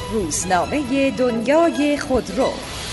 روزنامه دنیای خودرو.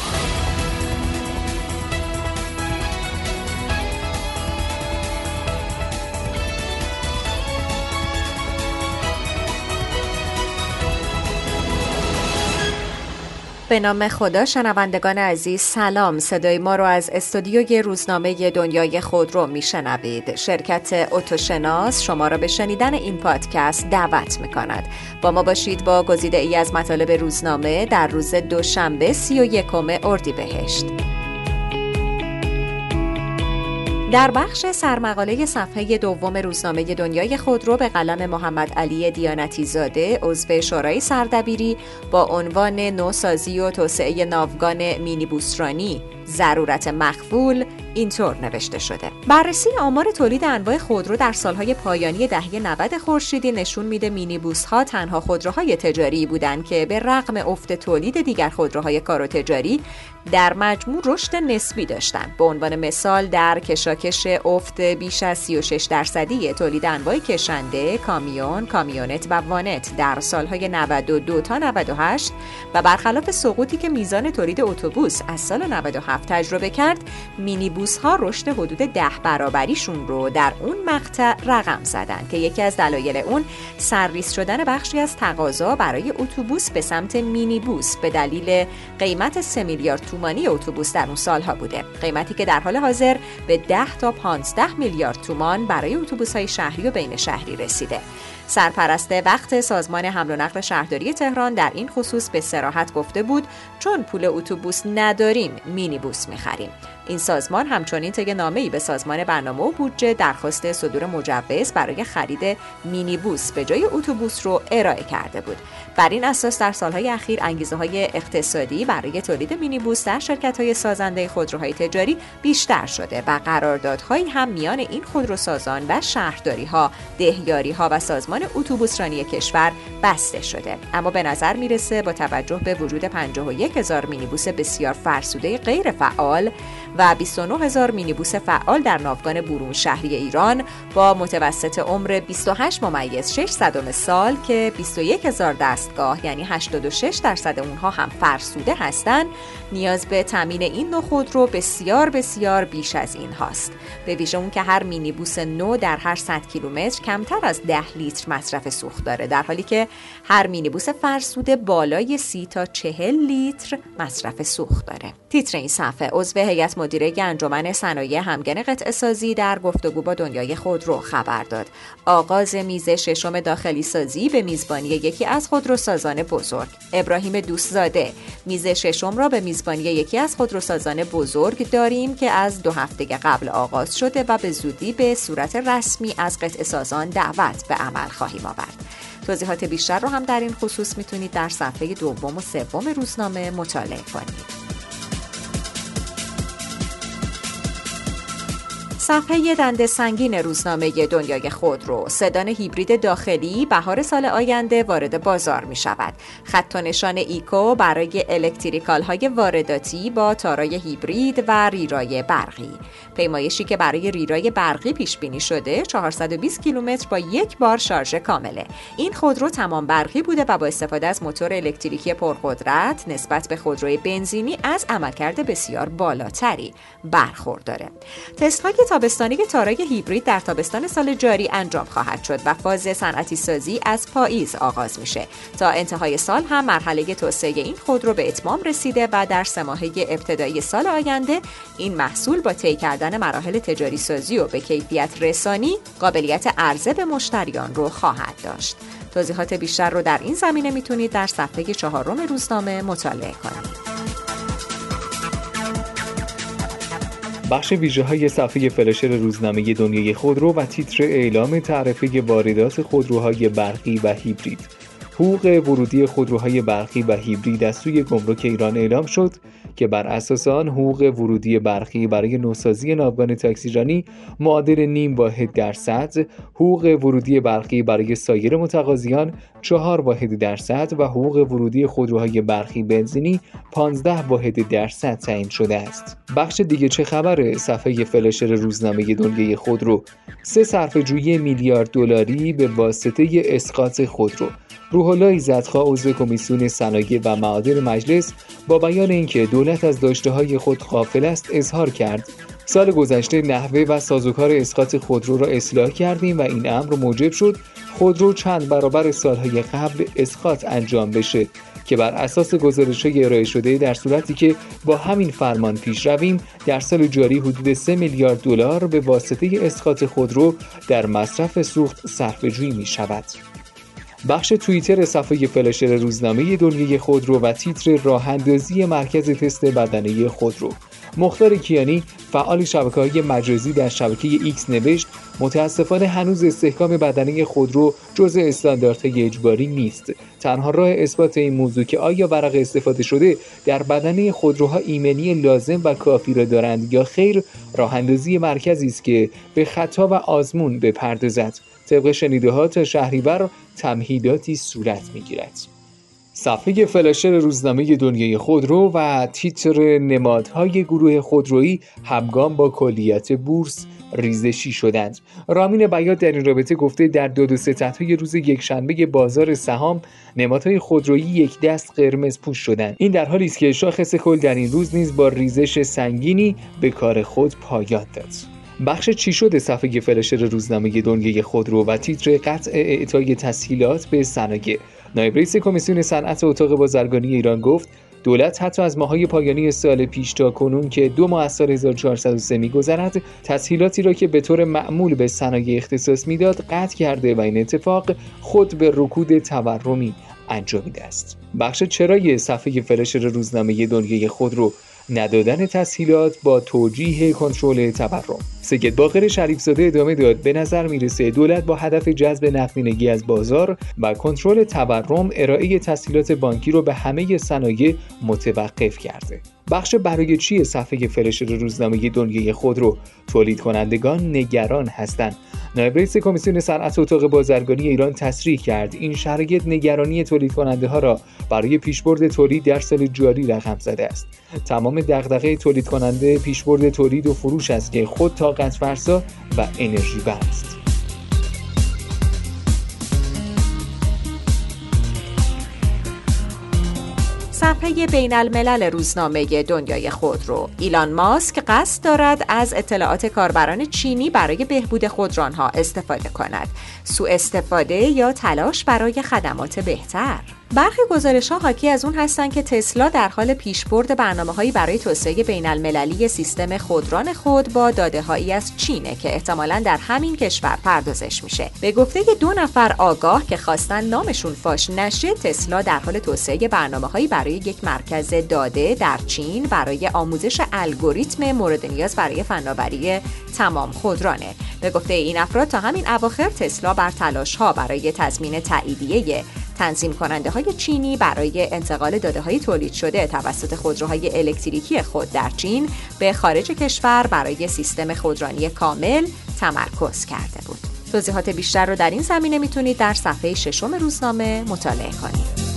به نام خدا. شنوندگان عزیز سلام. صدای ما رو از استودیوی روزنامه دنیای خودرو میشنوید. شرکت اتوشناس شما را به شنیدن این پادکست دعوت میکند. با ما باشید با گزیده ای از مطالب روزنامه در روز دوشنبه 31 اردیبهشت. در بخش سرمقاله صفحه دوم روزنامه دنیای خودرو به قلم محمد علی دیانتی زاده عضو شورای سردبیری با عنوان نوسازی و توسعه ناوگان مینیبوسرانی ضرورت مخفول اینطور نوشته شده: بررسی آمار تولید انواع خودرو در سالهای پایانی دهه 90 خورشیدی نشون میده مینیبوس ها تنها خودروهای تجاری بودند که به رغم افت تولید دیگر خودروهای کار و تجاری در مجموع رشد نسبی داشتند. به عنوان مثال در کشاکش افت بیش از 36% تولید انواع کشنده، کامیون، کامیونت و وانت در سالهای 92 تا 98 و برخلاف سقوطی که میزان تولید اتوبوس از سال 97 تجربه کرد، مینیبوس ها رشد حدود 10 برابریشون رو در اون مقطع رقم زدن که یکی از دلایل اون سرریز شدن بخشی از تقاضا برای اتوبوس به سمت مینیبوس به دلیل قیمت 3 میلیارد تومانی اتوبوس در اون سالها بوده، قیمتی که در حال حاضر به 10 تا 15 میلیارد تومان برای اتوبوس‌های شهری و بین شهری رسیده. سرپرست وقت سازمان حمل و نقل شهرداری تهران در این خصوص به صراحت گفته بود چون پول اتوبوس نداریم مینیبوس می‌خریم. این سازمان همچنین طی نامه‌ای به سازمان برنامه و بودجه درخواست صدور مجوز برای خرید مینیبوس به جای اتوبوس رو ارائه کرده بود. بر این اساس در سالهای اخیر انگیزه‌های اقتصادی برای تولید مینیبوس در شرکت‌های سازنده خودروهای تجاری بیشتر شده و قراردادهایی هم میان این خودروسازان و شهرداری‌ها، دهیاری‌ها و سازمان اتوبوسرانی کشور بسته شده. اما به نظر میرسه با توجه به وجود 51,000 مینیبوس بسیار فرسوده غیر فعال و 29,000 مینیبوس فعال در ناوگان برون شهری ایران با متوسط عمر 28.6 سال که 21,000 دستگاه یعنی 86% اونها هم فرسوده هستند، نیاز به تامین این نوع خودرو بسیار بسیار بیش از این هاست. به ویژه اون که هر مینیبوس نو در هر 100 کیلومتر کمتر از 10 لیتر مصرف سوخت داره، در حالی که هر مینیبوس فرسوده بالای 30 تا 40 لیتر مصرف سوخت داره. تیتر این صفحه عضو هیئت مدیره انجمن صنایع همگن قطعه سازی در گفتگو با دنیای خودرو خبر داد. آغاز میز ششم داخلی سازی به میزبانی یکی از خودروسازان بزرگ. ابراهیم دوستزاده: میز ششم را به میزبانی یکی از خودروسازان بزرگ داریم که از 2 هفته قبل آغاز شده و به زودی به صورت رسمی از قطعه سازان دعوت به عمل خواهیم آورد. توضیحات بیشتر رو هم در این خصوص میتونید در صفحه دوم و سوم روزنامه مطالعه کنید. صفحه دنده سنگین روزنامه دنیای خودرو: سدان هیبرید داخلی بهار سال آینده وارد بازار می شود. خط و نشان ایکو برای الکتریکال های وارداتی با تارای هیبرید و ریرای برقی. پیمایشی که برای ریرای برقی پیش بینی شده 420 کیلومتر با یک بار شارژ کامله. این خودرو تمام برقی بوده و با استفاده از موتور الکتریکی پرقدرت نسبت به خودروی بنزینی از عملکرد بسیار بالاتری برخورداره. تست‌های تابستانی تارای هیبرید در تابستان سال جاری انجام خواهد شد و فاز صنعتی سازی از پاییز آغاز میشه. تا انتهای سال هم مرحله توسعه این خودرو به اتمام رسیده و در 3 ماهه ابتدایی سال آینده این محصول با طی کردن مراحل تجاری سازی و به کیفیت رسانی قابلیت عرضه به مشتریان رو خواهد داشت. توضیحات بیشتر رو در این زمینه میتونید در صفحه 4 روزنامه مطالعه کنید. بخش ویژه‌های صفحه فلاشر روزنامه دنیای خودرو و تیتر اعلام تعرفه واردات خودروهای برقی و هیبرید. حقوق ورودی خودروهای برقی و هیبرید از سوی گمرک ایران اعلام شد که بر اساس آن حقوق ورودی برقی برای نوسازی ناوگان تاکسیرانی معادل نیم واحد درصد، حقوق ورودی برقی برای سایر متقاضیان 4 واحد درصد و حقوق ورودی خودروهای برقی بنزینی 15 واحد درصد تعیین شده است. بخش دیگه چه خبره؟ صفحه فلاشر روزنامه دنیای خودرو. 3 صرفه‌جویی میلیارد دلاری به واسطه اسقاط خودرو. روح‌الله ایزدخواه عضو کمیسیون صنایع و معادن مجلس با بیان اینکه دولت از داشته‌های خود غافل است اظهار کرد: سال گذشته نحوه و سازوکار اسقاط خودرو را اصلاح کردیم و این امر موجب شد خودرو چند برابر سالهای قبل اسقاط انجام بشه که بر اساس گزارش‌های ارائه شده در صورتی که با همین فرمان پیش رویم در سال جاری حدود 3 میلیارد دلار به واسطه اسقاط خودرو در مصرف سوخت صرفه‌جویی می‌شود. بخش توییتر صفحه فلاشر روزنامه دنیای خودرو و تیتر راه‌اندازی مرکز تست بدنه خودرو. مختار کیانی فعال شبکه‌های مجازی در شبکه ایکس نوشت: متاسفانه هنوز استحکام بدنه خودرو جزء استانداردهای اجباری نیست. تنها راه اثبات این موضوع که آیا ورق استفاده شده در بدنه خودروها ایمنی لازم و کافی را دارند یا خیر، راه‌اندازی مرکزی است که به خطا و آزمون بپردازد. طبق شنیده‌ها تا شهریور تمهیداتی صورت می‌گیرد. صفحه فلاشر روزنامه دنیای خودرو و تیتر: نمادهای گروه خودرویی همگام با کلیت بورس ریزشی شدند. رامین بیات در این رابطه گفته در داد و ستدهای روز یکشنبه بازار سهام نمادهای خودرویی یک دست قرمز پوش شدند. این در حالی است که شاخص کل در این روز نیز با ریزش سنگینی به کار خود پایان داد. بخش چی شده صفحه فلاشر روزنامه دنیای خودرو و تیتر: قطع اعطای تسهیلات به صنایع. نایب رئیس کمیسیون صنعت اتاق بازرگانی ایران گفت دولت حتی از ماه‌های پایانی سال پیش تا کنون که 2 ماه از سال 1403 می‌گذرد تسهیلاتی را که به طور معمول به صنایع اختصاص می‌داد قطع کرده و این اتفاق خود به رکود تورمی انجامیده است. بخش چرای صفحه فلاشر روزنامه دنیای خودرو: ندادن تسهیلات با توجیه کنترل تورم. سید باقر شریف‌زاده ادامه داد: به نظر میرسه دولت با هدف جذب نقدینگی از بازار و کنترل تورم ارائه تسهیلات بانکی رو به همه صنایع متوقف کرده. بخش برای چی صفحه فلاشر روزنامه دنیای خودرو: تولید کنندگان نگران هستند. نایب رئیس کمیسیون صنعت اتاق بازرگانی ایران تصریح کرد این شرایط نگرانی تولید کننده ها را برای پیشبرد تولید در سال جاری رقم زده است. تمام دغدغه تولید کننده پیشبرد تولید و فروش است که خود طاقت فرسا و انرژی بر است. صفحه بین الملل روزنامه دنیای خودرو: ایلان ماسک قصد دارد از اطلاعات کاربران چینی برای بهبود خودرانها استفاده کند. سوء استفاده یا تلاش برای خدمات بهتر. برخی گزارش‌ها حاکی از اون هستن که تسلا در حال پیشبرد برنامه‌هایی برای توسعه بین‌المللی سیستم خودران خود با داده‌هایی از چینه که احتمالاً در همین کشور پردازش میشه. به گفته 2 نفر آگاه که خواستن نامشون فاش نشه، تسلا در حال توسعه برنامه‌هایی برای یک مرکز داده در چین برای آموزش الگوریتم مورد نیاز برای فناوری تمام خودرانه. به گفته این افراد تا همین اواخر تسلا بر تلاش‌ها برای تضمین تاییدیه تنظیم کننده های چینی برای انتقال داده های تولید شده توسط خودروهای الکتریکی خود در چین به خارج کشور برای سیستم خودرانی کامل تمرکز کرده بود. توضیحات بیشتر رو در این زمینه میتونید در صفحه 6 روزنامه مطالعه کنید.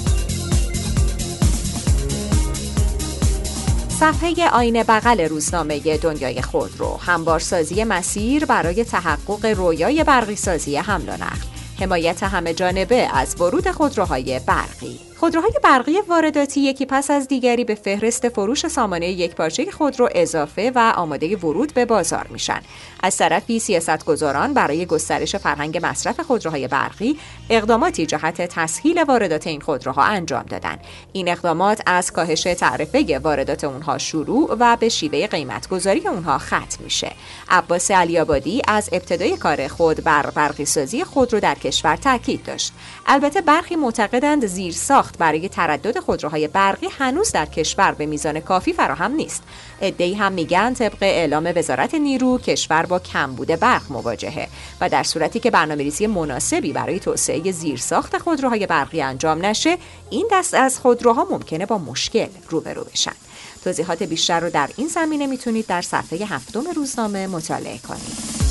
صفحه آینه بغل روزنامه دنیای خودرو: هموارسازی مسیر برای تحقق رویای برقی‌سازی حمل و نقل. حمایت همه جانبه از ورود خودروهای برقی. خودروهای برقی وارداتی یکی پس از دیگری به فهرست فروش سامانه یکپارچه خودرو اضافه و آماده ورود به بازار میشن. از طرفی سیاستگزاران برای گسترش فرهنگ مصرف خودروهای برقی اقداماتی جهت تسهیل واردات این خودروها انجام دادن. این اقدامات از کاهش تعرفه واردات اونها شروع و به شیوه قیمت‌گذاری اونها ختم میشه. عباس علی‌آبادی از ابتدای کار خود بر برقی‌سازی خودرو در کشور تاکید داشت. البته برخی معتقدند زیرساخت برای تردد خودروهای برقی هنوز در کشور به میزان کافی فراهم نیست. عده‌ای هم میگن طبق اعلام وزارت نیرو کشور با کمبود برق مواجهه و در صورتی که برنامه‌ریزی مناسبی برای توسعه زیرساخت خودروهای برقی انجام نشه، این دست از خودروها ممکنه با مشکل روبرو بشن. توضیحات بیشتر رو در این زمینه میتونید در صفحه 7 روزنامه مطالعه کنید.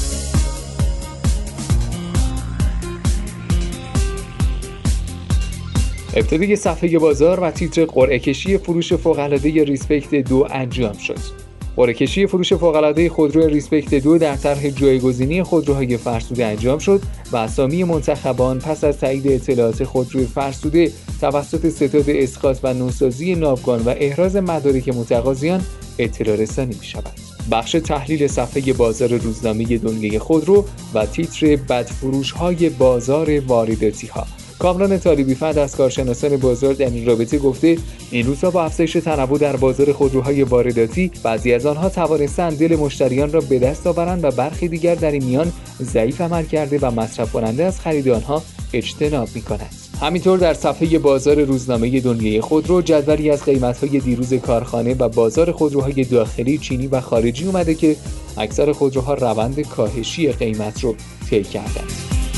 ابتدای صفحه بازار و تیتر قرعه کشی فروش فوق‌العاده ریسپکت 2 انجام شد. قرعه کشی فروش فوق‌العاده خودرو ریسپکت 2 در طرح جایگزینی خودروهای فرسوده انجام شد و اسامی منتخبان پس از تایید اطلاعات خودروی فرسوده توسط ستاد اسقاط و نوسازی ناوگان و احراز مدارک متقاضیان اطلاع رسانی می‌شود. بخش تحلیل صفحه بازار روزنامه دنیای خودرو و تیتر بدفروش‌های بازار وارداتی‌ها. کامران طالبی‌فند از کارشناسان بازار در این رابطه گفته این روزها با افزایش تنوع در بازار خودروهای وارداتی بعضی از آنها توانستند دل مشتریان را به دست آورند و برخی دیگر در این میان ضعیف عمل کرده و مصرف کننده از خرید آنها اجتناب می‌کنند. همینطور در صفحه بازار روزنامه دنیای خودرو جدولی از قیمت‌های دیروز کارخانه و بازار خودروهای داخلی چینی و خارجی اومده که اکثر خودروها روند کاهشی قیمت رو طی کردند.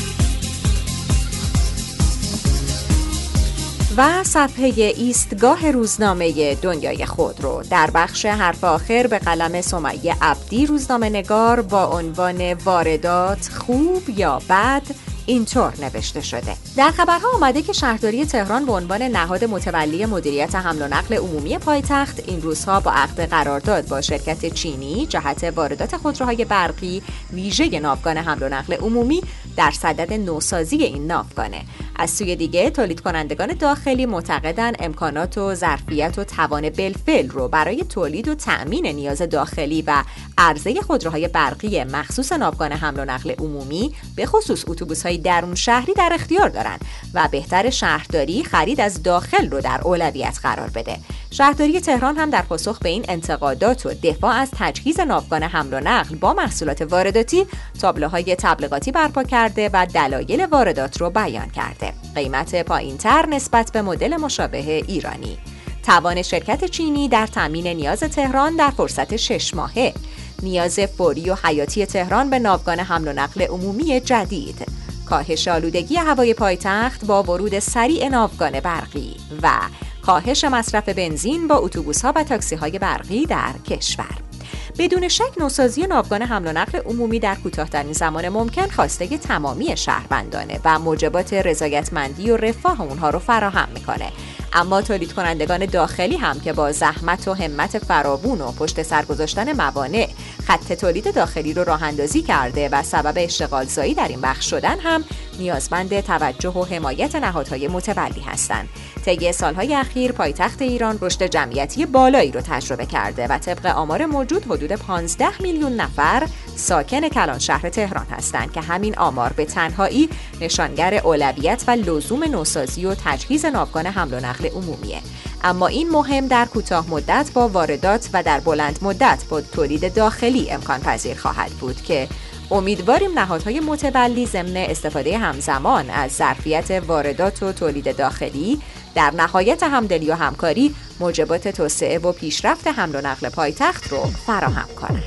و صفحه ایستگاه روزنامه دنیای خودرو در بخش حرف آخر به قلم سمیه عبدی روزنامه‌نگار با عنوان واردات خوب یا بد اینطور نوشته شده. در خبرها آمده که شهرداری تهران به عنوان نهاد متولی مدیریت حمل و نقل عمومی پایتخت این روزها با عقد قرارداد با شرکت چینی جهت واردات خودروهای برقی ویژه ناوگان حمل و نقل عمومی در صدد نوسازی این ناوگانه. از سوی دیگه تولید کنندگان داخلی معتقدن امکانات و ظرفیت و توان بالفعل رو برای تولید و تأمین نیاز داخلی و عرضه خودروهای برقی مخصوص ناوگان حمل و نقل عمومی به خصوص اتوبوس‌های درون شهری در اختیار دارن و بهتر شهرداری خرید از داخل رو در اولویت قرار بده. شهرداری تهران هم در پاسخ به این انتقادات و دفاع از تجهیز ناوگان حمل و نقل با محصولات وارداتی تابلوهای تبلیغاتی برپا کرده و دلایل واردات رو بیان کرده. قیمت پایین‌تر نسبت به مدل مشابه ایرانی. توان شرکت چینی در تامین نیاز تهران در فرصت 6 ماهه. نیاز فوری و حیاتی تهران به ناوگان حمل و نقل عمومی جدید. کاهش آلودگی هوای پایتخت با ورود سریع ناوگان برقی و کاهش مصرف بنزین با اتوبوس‌ها و تاکسی‌های برقی در کشور. بدون شک نوسازی ناوگان حمل و نقل عمومی در کوتاه‌ترین زمان ممکن خواسته تمامی شهروندانه و موجبات رضایتمندی و رفاه اونها رو فراهم میکنه. اما تولید کنندگان داخلی هم که با زحمت و همت فراوون و پشت سر گذاشتن موانع خط تولید داخلی رو راه اندازی کرده و سبب اشتغالزایی در این بخش شدن هم نیازمند توجه و حمایت نهادهای متولی هستند. طی سالهای اخیر پایتخت ایران رشد جمعیتی بالایی رو تجربه کرده و طبق آمار موجود حدود 15 میلیون نفر ساکن کلان شهر تهران هستند که همین آمار به تنهایی نشانگر اولویت و لزوم نوسازی و تجهیز ناوگان حمل و نقل عمومیه. اما این مهم در کوتاه مدت با واردات و در بلند مدت با تولید داخلی امکان پذیر خواهد بود که امیدواریم نهادهای متولی ضمن استفاده همزمان از ظرفیت واردات و تولید داخلی در نهایت همدلی و همکاری موجبات توسعه و پیشرفت حمل و نقل پایتخت رو فراهم کنند.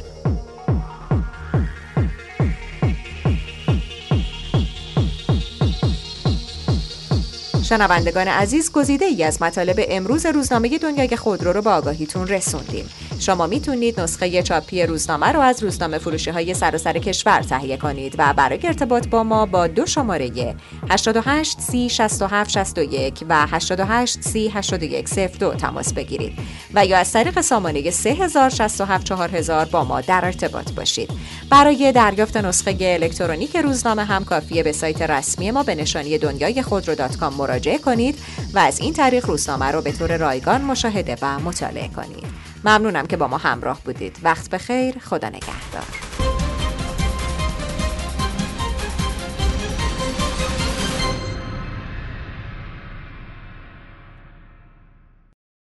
شنوندگان عزیز، گزیده ای از مطالب امروز روزنامه دنیای خودرو رو به آگاهیتون رسوندیم. شما میتونید نسخه چاپی روزنامه رو از روزنامه فروشی‌های سراسر کشور تهیه کنید و برای ارتباط با ما با 2 شماره 88 30 67 61 و 88 30 81 02 تماس بگیرید و یا از طریق سامانه 3067 4000 با ما در ارتباط باشید. برای دریافت نسخه الکترونیک روزنامه هم کافیه به سایت رسمی ما به نشانی دنیایخودرو.com مراجعه کنید و از این طریق روزنامه رو به طور رایگان مشاهده و مطالعه کنید. ممنونم که با ما همراه بودید. وقت بخیر. خدا نگهدار.